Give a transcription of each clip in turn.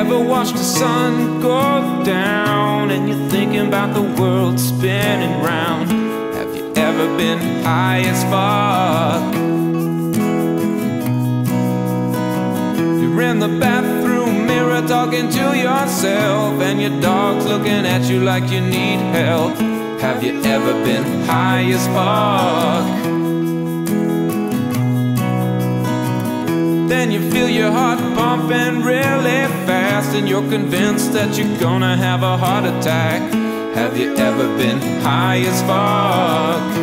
ever watched the sun go down and you're thinking about the world spinning round? Have you ever been high as fuck? You're in the bathroom mirror talking to yourself, and your dog's looking at you like you need help. Have you ever been high as fuck? Then you feel your heart pumping really fast, and you're convinced that you're gonna have a heart attack. Have you ever been high as fuck?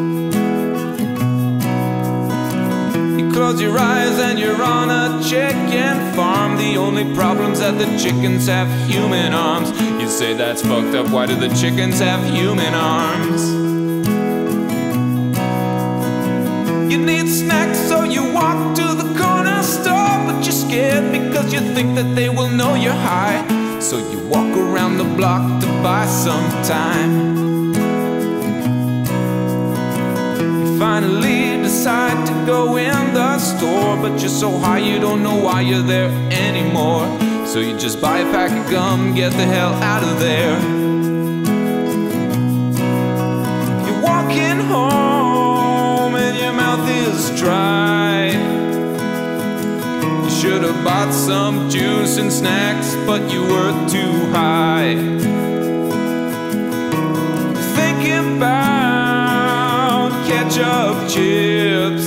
You close your eyes and you're on a chicken farm. The only problem's that the chickens have human arms. You say that's fucked up, why do the chickens have human arms? You need snacks, so you walk to the corner store, but you're scared because you think that they will know you're high. So you walk around the block to buy some time. You finally decide to go in the store, but you're so high you don't know why you're there anymore. So you just buy a pack of gum, get the hell out of there. You're walking home and your mouth is dry. You should have bought some juice and snacks, but you were too high. Thinking about ketchup chips,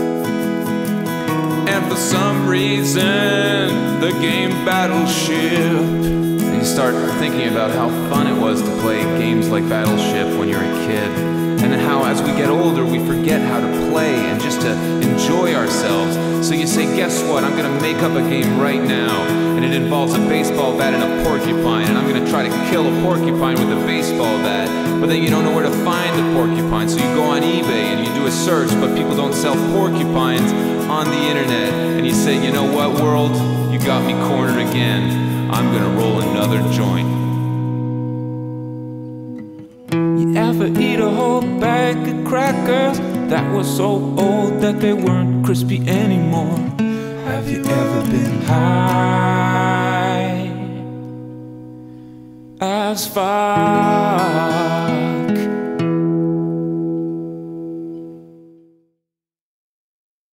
and for some reason the game Battleship. And you start thinking about how fun it was to play games like Battleship when you're a kid, and how as we get older we forget how to play and just to enjoy ourselves. So you say, guess what, I'm gonna make up a game right now, and it involves a baseball bat and a porcupine, and I'm gonna try to kill a porcupine with a baseball bat. But then you don't know where to find the porcupine, so you go on eBay and you do a search, but people don't sell porcupines on the internet. And you say, you know what, world, you got me cornered again, I'm gonna roll another joint. You ever eat a whole bag of crackers that were so old that they weren't crispy anymore? Have you ever been high as fuck?